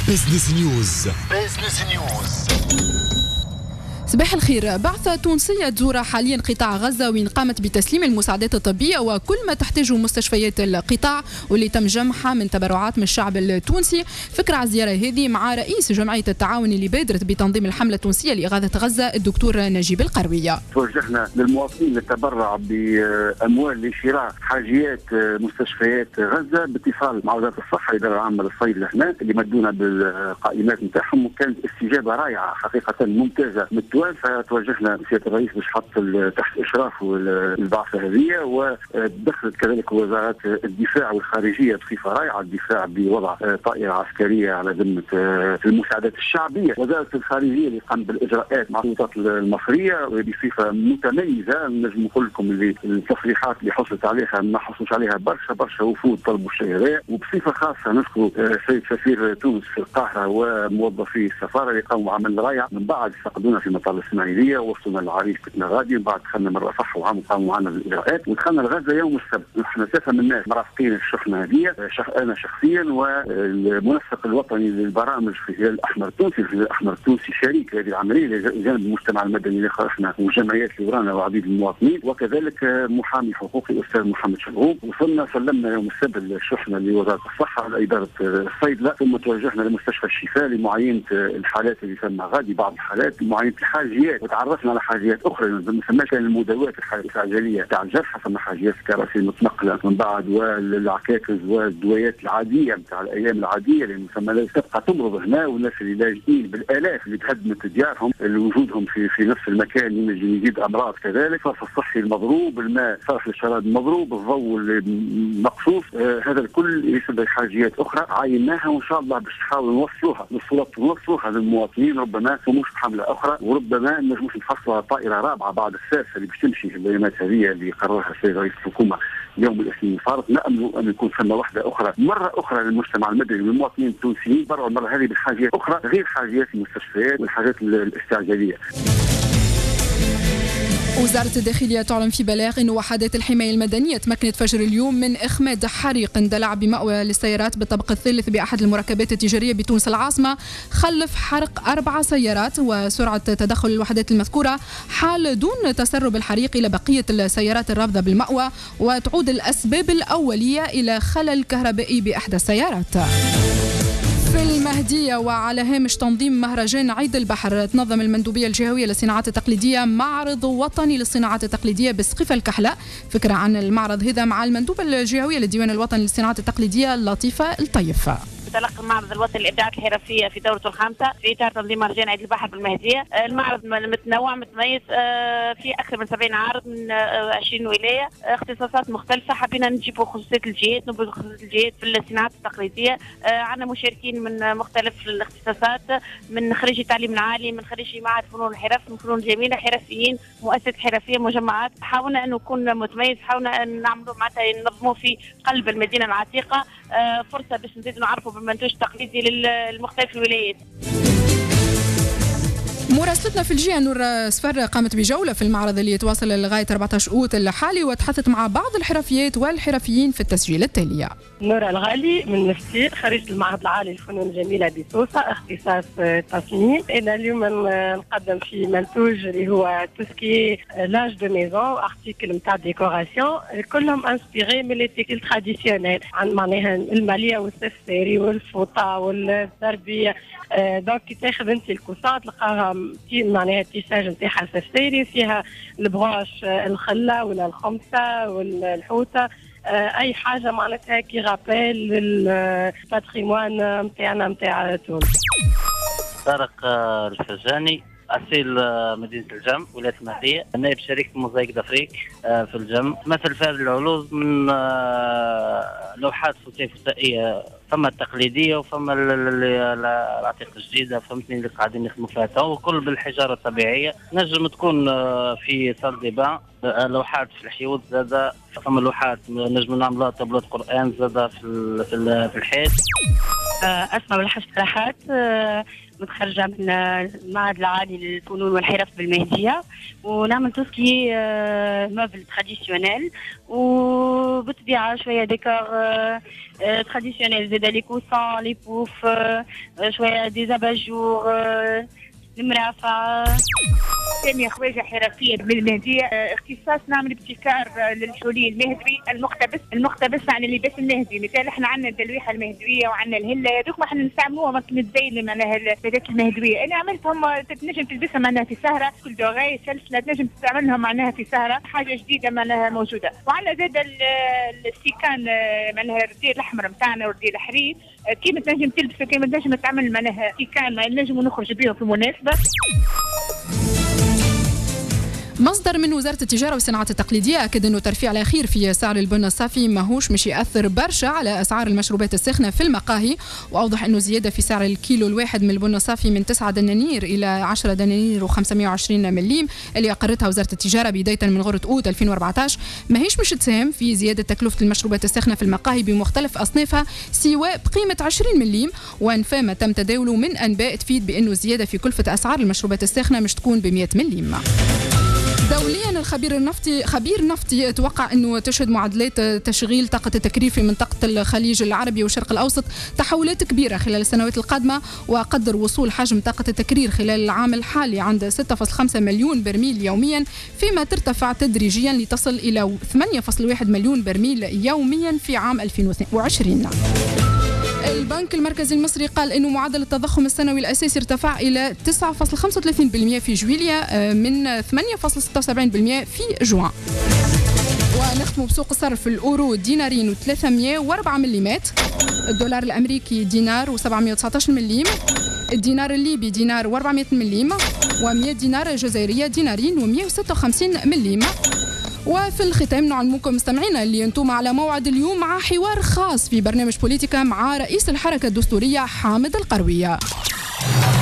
بزنس نيوز. صباح الخير. بعثة تونسية تزور حاليا قطاع غزة وين قامت بتسليم المساعدات الطبية وكل ما تحتاجه مستشفيات القطاع واللي تم جمعها من تبرعات من الشعب التونسي. فكرة على الزيارة هذه مع رئيس جمعية التعاون اللي بادرت بتنظيم الحملة التونسية لإغاثة غزة الدكتور نجيب القروية. توجهنا للمواطنين للتبرع بأموال لشراء حاجيات مستشفيات غزة باتصال مع وزارة الصحة الإدارة العامة للصيد لهنا اللي مدونا بالقائمات نتاعهم، وكانت استجابة رائعة حقيقة ممتازة من التوان. فتوجهنا لسيادة الرئيس باش حط تحت إشرافه البعثة هذه، ودخلت كذلك وزارات الدفاع والخارجية بصفة رائعة، الدفاع بوضع طائرة عسكرية على ذمة المساعدات الشعبية، وزارة الخارجية اللي قام بالإجراءات مع السلطات المصرية بصفة متميزة. نجم نقول لكم اللي التصريحات اللي حصلت عليها ما حصلش عليها برشا وفود طلبوا الشيء هذا، وبصفة خاصة نشكر سيد سفير تونس في القاهرة وموظفي السفارة اللي قاموا بعمل رائع. من بعد فقدونا في مطار الإسماعيلية ووصلنا للعريش كنا غادي، ومن بعد دخلنا مرة صح وقاموا معنا بالإجراءات، ودخلنا لغزة يوم السبت. نحن 3 من الناس مرافقين الشحنة هذه، أنا شخصيا والمنسق الوطني للبرامج في الهلال الأحمر التونسي. الهلال الأحمر التونسي شريك هذه العملية جانب المجتمع المدني اللي احنا والجمعيات اللي ورانا وعديد المواطنين، وكذلك محامي حقوقي الأستاذ محمد شغوب. وصلنا سلمنا يوم السبت الشحنة لوزارة الصحة على إدارة الصيدلة، ثم توجهنا لمستشفى الشفاء لمعاينة الحالات اللي تم غادي، بعض الحالات لمعاينة الحاجيات، وتعرفنا على حاجيات أخرى ما نسماش كان المداوات العجلية تاع الجرحى، ثم حاجيات كراسي متنقلة من بعد، والعكاكز والدويات العادية نتاع الأيام العادية اللي نسمى تبقى تمرض هنا، والناس اللي لاجئين بالآلاف اللي تهدمت ديارهم وجودهم في نفس المكان ينجم يزيد أمراض. كذلك الصرف الصحي المضروب، الماء صرف الشراب المضروب، الضوء المقصوص، هذا الكل يسبب حاجيات أخرى عايناها، وإن شاء الله باش نحاول نوصلوها للمواطنين، ربما مش بحملة أخرى، وربما نجموش نحصلوا على طائرة رابعة بعد السادسة اللي باش تمشي في البيانات هذه اللي قررها السيد رئيس الحكومة يوم الاثنين الفارط. نأمل أن يكون ثم واحدة أخرى مرة أخرى للمجتمع المدني والمواطنين التونسيين، برعوا المرة هذه بحاجات أخرى غير حاجات المستشفيات والحاجات الاستعجالية. وزارة الداخلية تعلن في بلاغ أن وحدات الحماية المدنية تمكنت فجر اليوم من إخماد حريق اندلع بمأوى للسيارات بالطابق الثالث بأحد المركبات التجارية بتونس العاصمة، خلف حرق 4 سيارات، وسرعة تدخل الوحدات المذكورة حال دون تسرب الحريق إلى بقية السيارات الرافضة بالمأوى، وتعود الأسباب الأولية إلى خلل كهربائي بإحدى السيارات. في المهدية وعلى هامش تنظيم مهرجان عيد البحر، تنظم المندوبية الجهوية للصناعات التقليدية معرض وطني للصناعات التقليدية بسقيفة الكحلة. فكرة عن المعرض هذا مع المندوبة الجهوية للديوان الوطني للصناعات التقليدية لطيفة الطيف. تلقى المعرض الوطني للابداعات الحرفيه في دورته الخامسه في اطار تنظيم مهرجان عيد البحر بالمهديه. المعرض متنوع متميز، في اكثر من 70 عارض من 20 ولايه، اختصاصات مختلفه. حبينا نجيبوا خصوصيات الجهات، نبرز خصوصيات الجهات في الصناعات التقليديه. عندنا مشاركين من مختلف الاختصاصات، من خريجي التعليم العالي، من خريجي معهد فنون الحرف، من فنون الجميله، حرفيين، مؤسسات حرفيه، مجمعات. حاولنا انه نكون متميز، حاولنا ان نعملوا معناتها ننظموا في قلب المدينه العتيقه، فرصه باش نزيدوا نعرفوا بالمنتوج التقليدي للمختلف الولايات. مراسلتنا في الجهة نور سفر قامت بجولة في المعرض اللي يتواصل لغاية 14 أوت الحالي، وتحدثت مع بعض الحرفيات والحرفيين في التسجيل التالية. نور الغالي من نفتير، خريجة المعهد العالي للفنون الجميلة بسوسة، اختصاص تصميم. إلى اليوم نقدم في منتوج اللي هو توسكي لاج دو ميزون، ارتيكل نتاع ديكوراسيون، كلهم انسبيري من لي تيكل تراديسيونيل، عن معناها المالية والسفاري والفوطة والتربية. دونك كي تاخذ انت الكوسات تلقاها معناها التيساج نتاعها سفاري، فيها البغاش الخله ولا الخمسه والحوته، اي حاجه معناتها كي رابيل الباتريموان نتاعنا نتاع تونس. طارق الفجاني، أصيل مدينة الجم ولاية المهدية، نائب شركة موزايك دافريك في الجم. مثل في هذه العروض من لوحات فوتائية، فما التقليدية وفما العتيقة الجديدة، فهمتني، اللي قاعدين يخدموا فيها تو، وكل بالحجارة الطبيعية. نجم تكون في صال ديبان، لوحات في الحيوط زادة، فما لوحات نجم نعملها طابلوت قرآن زادة في الحيط. أسمع بالحشتراحات، متخرجة من المعهد العالي للفنون والحرف بالمهدية، ونعمل توسكي موبل تراديسيونيل، وبالطبيعة شوية ديكور تراديسيونيل، زاد لي كوسان لي بوف، شوية دي زاباجور، المرافع. ثانية خواجة حرفية بالمهدية، اختصاص نعمل ابتكار للحلي المهدوي المقتبس عن اللباس المهدي. مثال احنا عندنا الدلويحة المهدوية وعندنا الهلة، هذوك ما احنا نستعملوها ما نتزين معناها اللباسات المهدوية. انا عملتهم تنجم تلبسها معناها في سهرة، كل دوغاي سلسلة تنجم تستعملها معناها في سهرة، حاجة جديدة معناها موجودة. وعندنا زاد السيكان معناها الرديء الأحمر متاعنا والرديء الحرير، كيما تنجم تلبسه كيما تنجم تعمل معناها سيكان نجم نخرج بهم في مناسبة. مصدر من وزارة التجارة والصناعات التقليدية أكد أنه ترفيع الأخير في سعر البن الصافي ماهوش مش يأثر برشا على أسعار المشروبات الساخنة في المقاهي، وأوضح أنه زيادة في سعر الكيلو الواحد من البن الصافي من 9 دنانير إلى 10 دنانير و520 مليم اللي أقرتها وزارة التجارة بداية من غرة أوت 2014 ماهيش مش تساهم في زيادة تكلفة المشروبات الساخنة في المقاهي بمختلف أصنافها سواء بقيمة 20 مليم، وأن فما تم تداوله من أنباء تفيد بأنه الزيادة في كلفة أسعار المشروبات الساخنة مش تكون ب 100 مليم. دوليا خبير نفطي يتوقع أنه تشهد معدلات تشغيل طاقة التكرير في منطقة الخليج العربي والشرق الأوسط تحولات كبيرة خلال السنوات القادمة، وقدر وصول حجم طاقة التكرير خلال العام الحالي عند 6.5 مليون برميل يوميا، فيما ترتفع تدريجيا لتصل إلى 8.1 مليون برميل يوميا في عام 2022. البنك المركزي المصري قال إنه معدل التضخم السنوي الأساسي ارتفع إلى 9.35% في جويلية من 8.76% في جوان. ونختم بسوق الصرف: الأورو دينارين و304 مليمات، الدولار الأمريكي دينار و719 مليم، الدينار الليبي دينار و400 مليم، و100 دينار جزائرية دينارين و156 مليم. وفي الختام نعلمكم مستمعينا اللي انتم على موعد اليوم مع حوار خاص في برنامج بوليتيكا مع رئيس الحركة الدستورية حامد القروية.